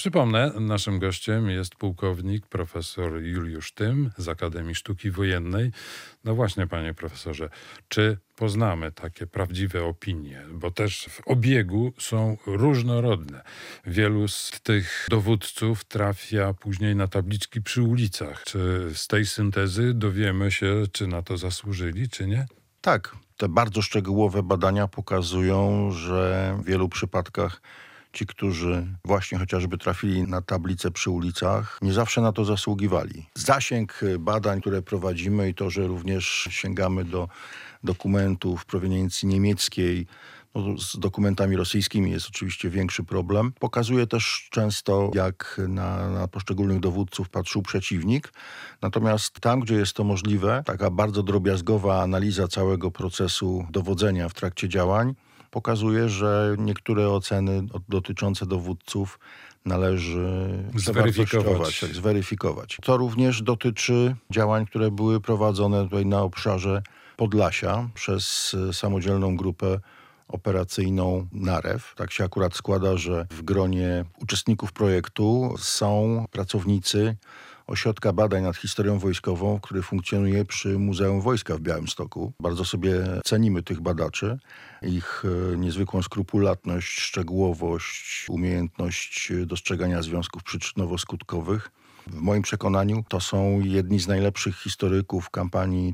Przypomnę, naszym gościem jest pułkownik profesor Juliusz Tym z Akademii Sztuki Wojennej. No właśnie, panie profesorze, czy poznamy takie prawdziwe opinie? Bo też w obiegu są różnorodne. Wielu z tych dowódców trafia później na tabliczki przy ulicach. Czy z tej syntezy dowiemy się, czy na to zasłużyli, czy nie? Tak, te bardzo szczegółowe badania pokazują, że w wielu przypadkach ci, którzy właśnie chociażby trafili na tablice przy ulicach, nie zawsze na to zasługiwali. Zasięg badań, które prowadzimy i to, że również sięgamy do dokumentów proweniencji niemieckiej, z dokumentami rosyjskimi jest oczywiście większy problem. Pokazuje też często, jak na poszczególnych dowódców patrzył przeciwnik. Natomiast tam, gdzie jest to możliwe, taka bardzo drobiazgowa analiza całego procesu dowodzenia w trakcie działań pokazuje, że niektóre oceny dotyczące dowódców należy zweryfikować. To również dotyczy działań, które były prowadzone tutaj na obszarze Podlasia przez samodzielną grupę operacyjną Narew. Tak się akurat składa, że w gronie uczestników projektu są pracownicy Ośrodka Badań nad Historią Wojskową, który funkcjonuje przy Muzeum Wojska w Białymstoku. Bardzo sobie cenimy tych badaczy, ich niezwykłą skrupulatność, szczegółowość, umiejętność dostrzegania związków przyczynowo-skutkowych. W moim przekonaniu to są jedni z najlepszych historyków kampanii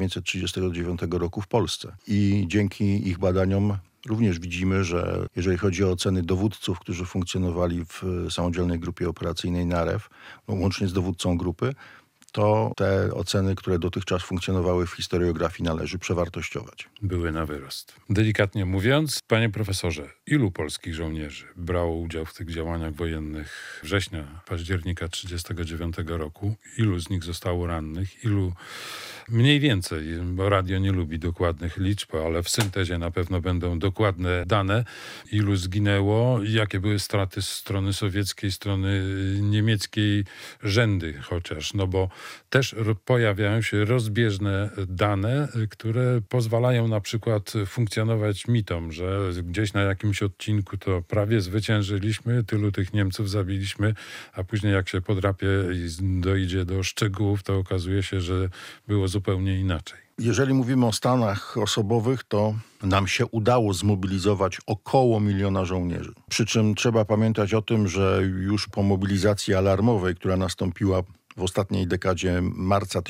1939 roku w Polsce. I dzięki ich badaniom również widzimy, że jeżeli chodzi o oceny dowódców, którzy funkcjonowali w samodzielnej grupie operacyjnej Narew, łącznie z dowódcą grupy, to te oceny, które dotychczas funkcjonowały w historiografii, należy przewartościować. Były na wyrost. Delikatnie mówiąc, panie profesorze, ilu polskich żołnierzy brało udział w tych działaniach wojennych września, października 1939 roku? Ilu z nich zostało rannych? Ilu mniej więcej, bo radio nie lubi dokładnych liczb, ale w syntezie na pewno będą dokładne dane. Ilu zginęło? Jakie były straty z strony sowieckiej, strony niemieckiej, rzędy chociaż, no bo też pojawiają się rozbieżne dane, które pozwalają na przykład funkcjonować mitom, że gdzieś na jakimś odcinku to prawie zwyciężyliśmy, tylu tych Niemców zabiliśmy, a później jak się podrapie i dojdzie do szczegółów, to okazuje się, że było zupełnie inaczej. Jeżeli mówimy o stanach osobowych, to nam się udało zmobilizować około 1 miliona żołnierzy. Przy czym trzeba pamiętać o tym, że już po mobilizacji alarmowej, która nastąpiła w ostatniej dekadzie marca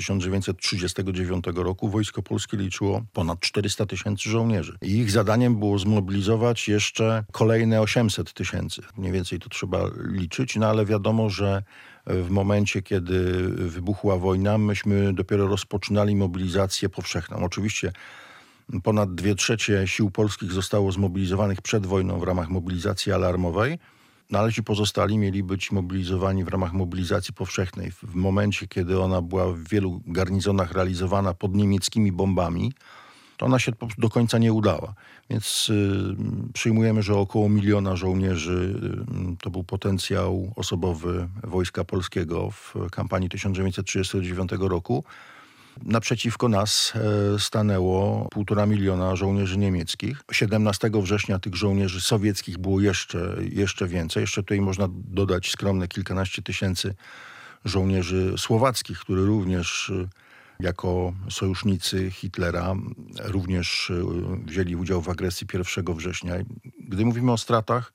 1939 roku, Wojsko Polskie liczyło ponad 400 000 żołnierzy. I ich zadaniem było zmobilizować jeszcze kolejne 800 000. Mniej więcej to trzeba liczyć, no ale wiadomo, że w momencie, kiedy wybuchła wojna, myśmy dopiero rozpoczynali mobilizację powszechną. Oczywiście ponad 2/3 sił polskich zostało zmobilizowanych przed wojną w ramach mobilizacji alarmowej, no ale ci pozostali mieli być mobilizowani w ramach mobilizacji powszechnej. W momencie, kiedy ona była w wielu garnizonach realizowana pod niemieckimi bombami, to ona się do końca nie udała. Więc przyjmujemy, że około 1 miliona żołnierzy to był potencjał osobowy Wojska Polskiego w kampanii 1939 roku. Naprzeciwko nas stanęło 1,5 miliona żołnierzy niemieckich. 17 września tych żołnierzy sowieckich było jeszcze więcej. Jeszcze tutaj można dodać skromne kilkanaście tysięcy żołnierzy słowackich, którzy również jako sojusznicy Hitlera również wzięli udział w agresji 1 września. Gdy mówimy o stratach,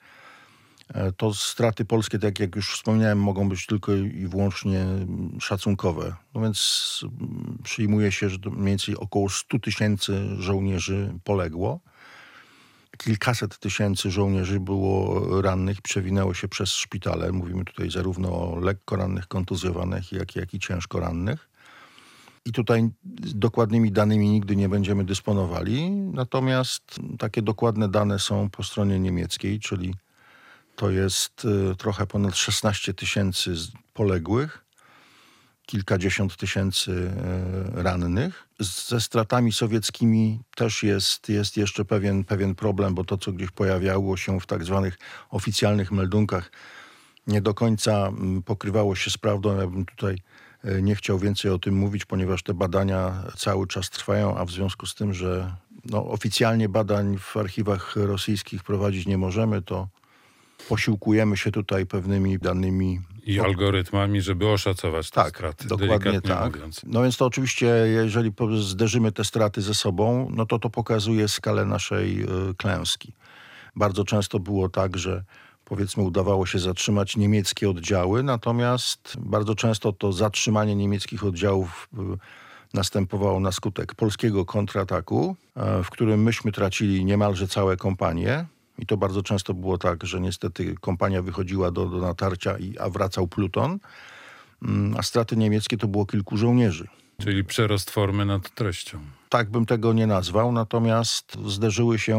to straty polskie, tak jak już wspomniałem, mogą być tylko i wyłącznie szacunkowe. No więc przyjmuje się, że mniej więcej około 100 000 żołnierzy poległo. Kilkaset tysięcy żołnierzy było rannych, przewinęło się przez szpitale. Mówimy tutaj zarówno o lekko rannych, kontuzjowanych, jak i ciężko rannych. I tutaj dokładnymi danymi nigdy nie będziemy dysponowali. Natomiast takie dokładne dane są po stronie niemieckiej, czyli to jest trochę ponad 16 000 poległych, kilkadziesiąt tysięcy rannych. Ze stratami sowieckimi też jest jeszcze pewien problem, bo to, co gdzieś pojawiało się w tak zwanych oficjalnych meldunkach, nie do końca pokrywało się z prawdą. Ja bym tutaj nie chciał więcej o tym mówić, ponieważ te badania cały czas trwają, a w związku z tym, że oficjalnie badań w archiwach rosyjskich prowadzić nie możemy, to Posiłkujemy się tutaj pewnymi danymi I algorytmami, żeby oszacować te straty, dokładnie delikatnie tak. mówiąc. No więc to oczywiście, jeżeli zderzymy te straty ze sobą, no to pokazuje skalę naszej klęski. Bardzo często było tak, że powiedzmy udawało się zatrzymać niemieckie oddziały, natomiast bardzo często to zatrzymanie niemieckich oddziałów następowało na skutek polskiego kontrataku, w którym myśmy tracili niemalże całe kompanie. I to bardzo często było tak, że niestety kompania wychodziła do natarcia, a wracał pluton, a straty niemieckie to było kilku żołnierzy. Czyli przerost formy nad treścią. Tak bym tego nie nazwał, natomiast zderzyły się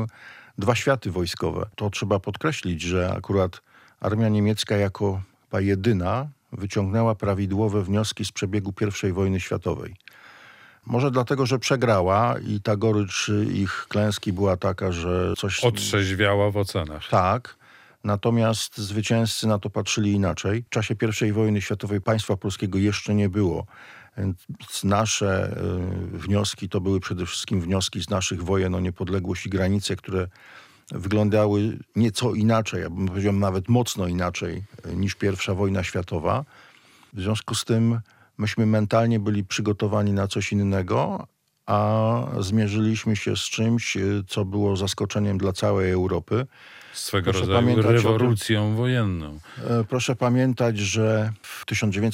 dwa światy wojskowe. To trzeba podkreślić, że akurat armia niemiecka jako chyba jedyna wyciągnęła prawidłowe wnioski z przebiegu I wojny światowej. Może dlatego, że przegrała i ta gorycz ich klęski była taka, że coś... Otrzeźwiała w ocenach. Tak, natomiast zwycięzcy na to patrzyli inaczej. W czasie I wojny światowej państwa polskiego jeszcze nie było. Więc nasze wnioski to były przede wszystkim wnioski z naszych wojen o niepodległość i granice, które wyglądały nieco inaczej, ja bym powiedział nawet mocno inaczej niż I wojna światowa. W związku z tym myśmy mentalnie byli przygotowani na coś innego, a zmierzyliśmy się z czymś, co było zaskoczeniem dla całej Europy. Swego rodzaju rewolucją wojenną. Proszę pamiętać, że w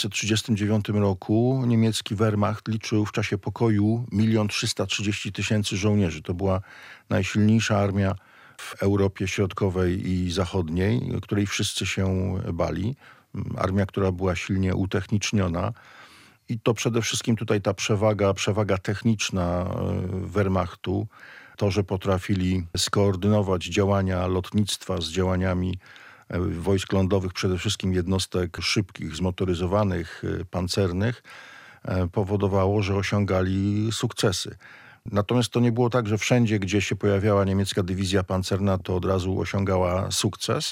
1939 roku niemiecki Wehrmacht liczył w czasie pokoju 1 330 000 żołnierzy. To była najsilniejsza armia w Europie Środkowej i Zachodniej, której wszyscy się bali. Armia, która była silnie utechniczniona. I to przede wszystkim tutaj ta przewaga techniczna Wehrmachtu, to, że potrafili skoordynować działania lotnictwa z działaniami wojsk lądowych, przede wszystkim jednostek szybkich, zmotoryzowanych, pancernych, powodowało, że osiągali sukcesy. Natomiast to nie było tak, że wszędzie, gdzie się pojawiała niemiecka dywizja pancerna, to od razu osiągała sukces,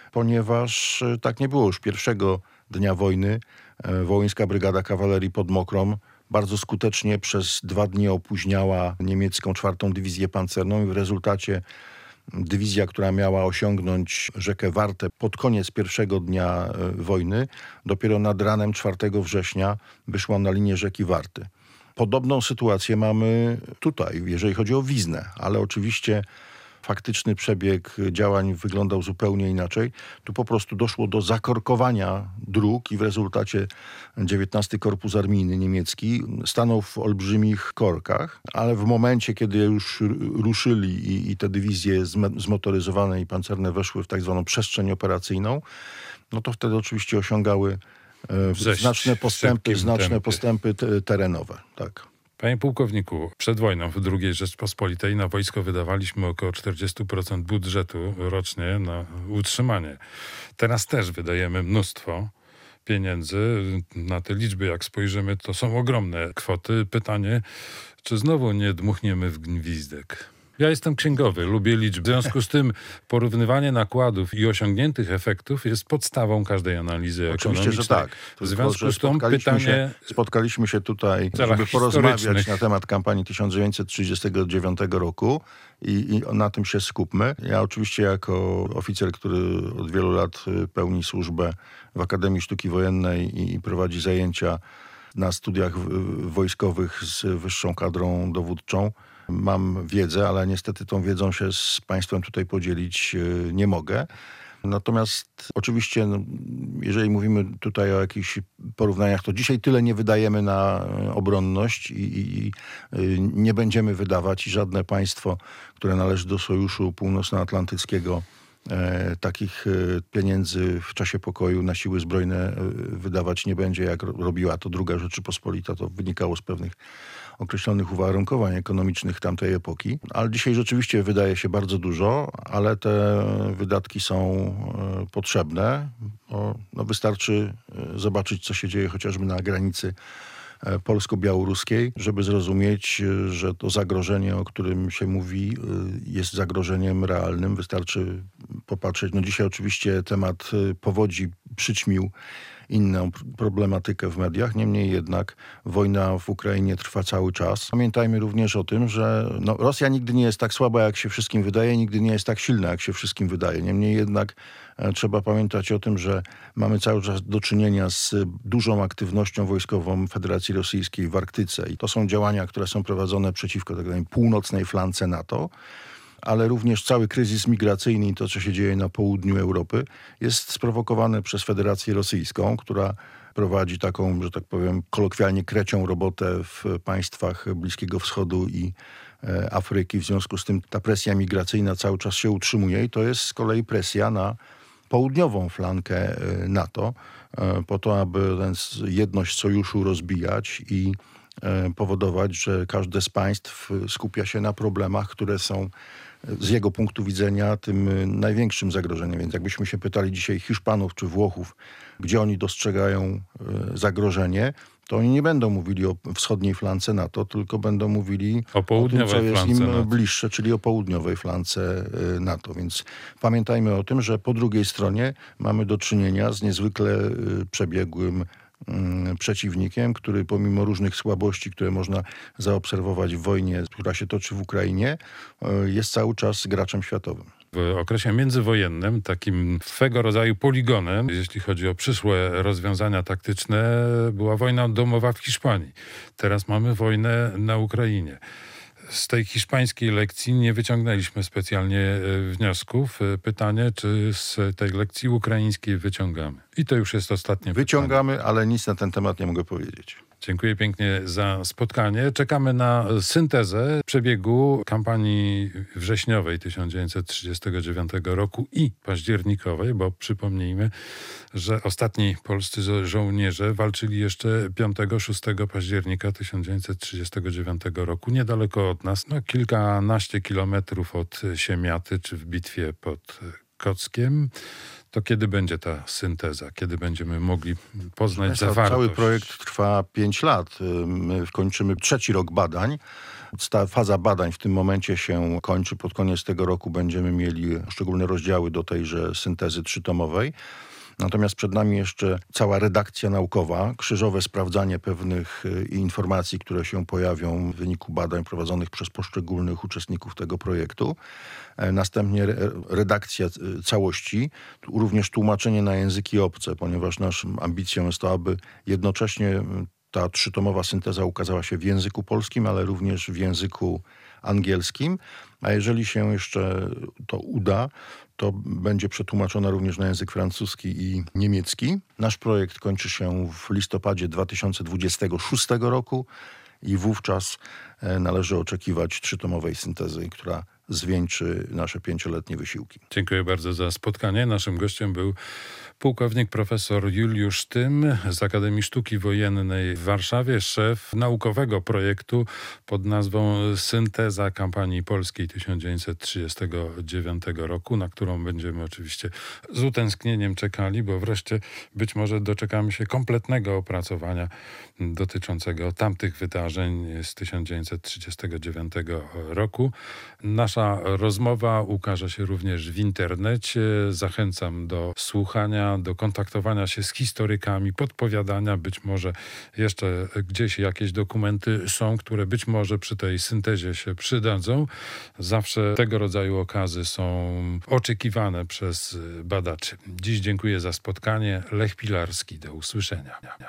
ponieważ tak nie było już pierwszego dnia wojny. Wołyńska Brygada Kawalerii pod Mokrą bardzo skutecznie przez 2 dni opóźniała niemiecką 4. Dywizję Pancerną i w rezultacie dywizja, która miała osiągnąć rzekę Wartę pod koniec pierwszego dnia wojny, dopiero nad ranem 4 września wyszła na linię rzeki Warty. Podobną sytuację mamy tutaj, jeżeli chodzi o Wiznę, ale oczywiście faktyczny przebieg działań wyglądał zupełnie inaczej. Tu po prostu doszło do zakorkowania dróg i w rezultacie 19 Korpus Armijny niemiecki stanął w olbrzymich korkach, ale w momencie, kiedy już ruszyli i te dywizje zmotoryzowane i pancerne weszły w tak zwaną przestrzeń operacyjną, no to wtedy oczywiście osiągały znaczne postępy terenowe. Tak. Panie pułkowniku, przed wojną w II Rzeczpospolitej na wojsko wydawaliśmy około 40% budżetu rocznie na utrzymanie. Teraz też wydajemy mnóstwo pieniędzy. Na te liczby, jak spojrzymy, to są ogromne kwoty. Pytanie, czy znowu nie dmuchniemy w gwizdek? Ja jestem księgowy, lubię liczby. W związku z tym porównywanie nakładów i osiągniętych efektów jest podstawą każdej analizy ekonomicznej. Oczywiście, że tak. W związku z tym pytanie... Spotkaliśmy się tutaj, żeby porozmawiać na temat kampanii 1939 roku i na tym się skupmy. Ja oczywiście jako oficer, który od wielu lat pełni służbę w Akademii Sztuki Wojennej i prowadzi zajęcia na studiach wojskowych z wyższą kadrą dowódczą, mam wiedzę, ale niestety tą wiedzą się z państwem tutaj podzielić nie mogę. Natomiast oczywiście, jeżeli mówimy tutaj o jakichś porównaniach, to dzisiaj tyle nie wydajemy na obronność i nie będziemy wydawać i żadne państwo, które należy do Sojuszu Północnoatlantyckiego, takich pieniędzy w czasie pokoju na siły zbrojne wydawać nie będzie, jak robiła to II Rzeczypospolita. To wynikało z pewnych określonych uwarunkowań ekonomicznych tamtej epoki. Ale dzisiaj rzeczywiście wydaje się bardzo dużo, ale te wydatki są potrzebne. Wystarczy zobaczyć, co się dzieje chociażby na granicy polsko-białoruskiej, żeby zrozumieć, że to zagrożenie, o którym się mówi, jest zagrożeniem realnym. Wystarczy popatrzeć. Dzisiaj oczywiście temat powodzi przyćmił inną problematykę w mediach. Niemniej jednak wojna w Ukrainie trwa cały czas. Pamiętajmy również o tym, że Rosja nigdy nie jest tak słaba, jak się wszystkim wydaje, nigdy nie jest tak silna, jak się wszystkim wydaje. Niemniej jednak trzeba pamiętać o tym, że mamy cały czas do czynienia z dużą aktywnością wojskową Federacji Rosyjskiej w Arktyce. I to są działania, które są prowadzone przeciwko tak zwanej północnej flance NATO, ale również cały kryzys migracyjny i to, co się dzieje na południu Europy, jest sprowokowane przez Federację Rosyjską, która prowadzi taką, że tak powiem, kolokwialnie krecią robotę w państwach Bliskiego Wschodu i Afryki. W związku z tym ta presja migracyjna cały czas się utrzymuje i to jest z kolei presja na południową flankę NATO, po to, aby tę jedność sojuszu rozbijać i powodować, że każde z państw skupia się na problemach, które są z jego punktu widzenia tym największym zagrożeniem. Więc jakbyśmy się pytali dzisiaj Hiszpanów czy Włochów, gdzie oni dostrzegają zagrożenie, to oni nie będą mówili o wschodniej flance NATO, tylko będą mówili o tym, co jest im bliższe, czyli o południowej flance NATO. Więc pamiętajmy o tym, że po drugiej stronie mamy do czynienia z niezwykle przebiegłym przeciwnikiem, który pomimo różnych słabości, które można zaobserwować w wojnie, która się toczy w Ukrainie, jest cały czas graczem światowym. W okresie międzywojennym takim swego rodzaju poligonem, jeśli chodzi o przyszłe rozwiązania taktyczne, była wojna domowa w Hiszpanii. Teraz mamy wojnę na Ukrainie. Z tej hiszpańskiej lekcji nie wyciągnęliśmy specjalnie wniosków. Pytanie, czy z tej lekcji ukraińskiej wyciągamy? I to już jest ostatnie Wyciągamy, pytanie. ale nic na ten temat nie mogę powiedzieć. Dziękuję pięknie za spotkanie. Czekamy na syntezę przebiegu kampanii wrześniowej 1939 roku i październikowej, bo przypomnijmy, że ostatni polscy żołnierze walczyli jeszcze 5-6 października 1939 roku, niedaleko od nas, kilkanaście kilometrów od Siemiaty, czy w bitwie pod Kockiem. To kiedy będzie ta synteza? Kiedy będziemy mogli poznać zawartość? Cały projekt trwa 5 lat. My kończymy 3. rok badań. Ta faza badań w tym momencie się kończy. Pod koniec tego roku będziemy mieli szczególne rozdziały do tejże syntezy 3-tomowej. Natomiast przed nami jeszcze cała redakcja naukowa, krzyżowe sprawdzanie pewnych informacji, które się pojawią w wyniku badań prowadzonych przez poszczególnych uczestników tego projektu. Następnie redakcja całości, również tłumaczenie na języki obce, ponieważ naszą ambicją jest to, aby jednocześnie ta 3-tomowa synteza ukazała się w języku polskim, ale również w języku angielskim. A jeżeli się jeszcze to uda, to będzie przetłumaczona również na język francuski i niemiecki. Nasz projekt kończy się w listopadzie 2026 roku i wówczas należy oczekiwać 3-tomowej syntezy, która zwieńczy nasze 5-letnie wysiłki. Dziękuję bardzo za spotkanie. Naszym gościem był pułkownik profesor Juliusz Tym z Akademii Sztuki Wojennej w Warszawie, szef naukowego projektu pod nazwą Synteza kampanii polskiej 1939 roku, na którą będziemy oczywiście z utęsknieniem czekali, bo wreszcie być może doczekamy się kompletnego opracowania dotyczącego tamtych wydarzeń z 1939 roku. Nasza rozmowa ukaże się również w internecie. Zachęcam do słuchania, do kontaktowania się z historykami, podpowiadania. Być może jeszcze gdzieś jakieś dokumenty są, które być może przy tej syntezie się przydadzą. Zawsze tego rodzaju okazy są oczekiwane przez badaczy. Dziś dziękuję za spotkanie. Lech Pilarski. Do usłyszenia.